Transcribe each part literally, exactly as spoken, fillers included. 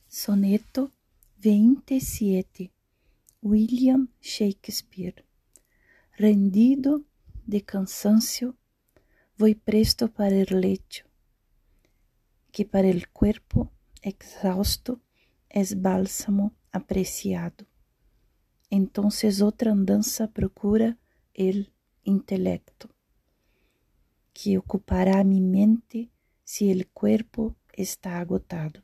Soneto veintisiete. William Shakespeare. Rendido de cansancio, voy presto para el lecho, que para el cuerpo exhausto es bálsamo apreciado. Entonces otra andanza procura el intelecto, que ocupará mi mente si el cuerpo está agotado.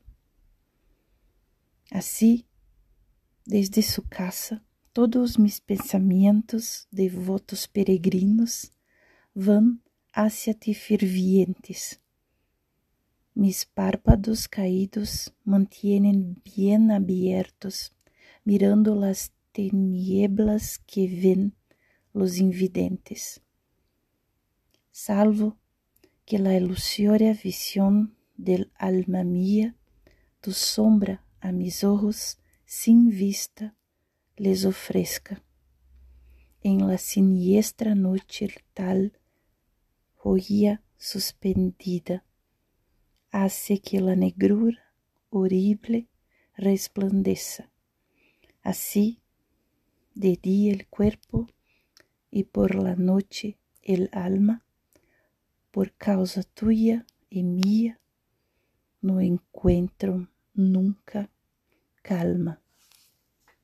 Así, desde su casa, todos mis pensamientos devotos peregrinos van hacia ti fervientes. Mis párpados caídos mantienen bien abiertos, mirando las tinieblas que ven los invidentes. Salvo que la ilusoria visión del alma mía, tu sombra a mis ojos sin vista les ofrezca. En la siniestra noche tal joya suspendida hace que la negrura horrible resplandezca. Así, de día el cuerpo y por la noche el alma, por causa tuya y mía, no encuentro nunca calma.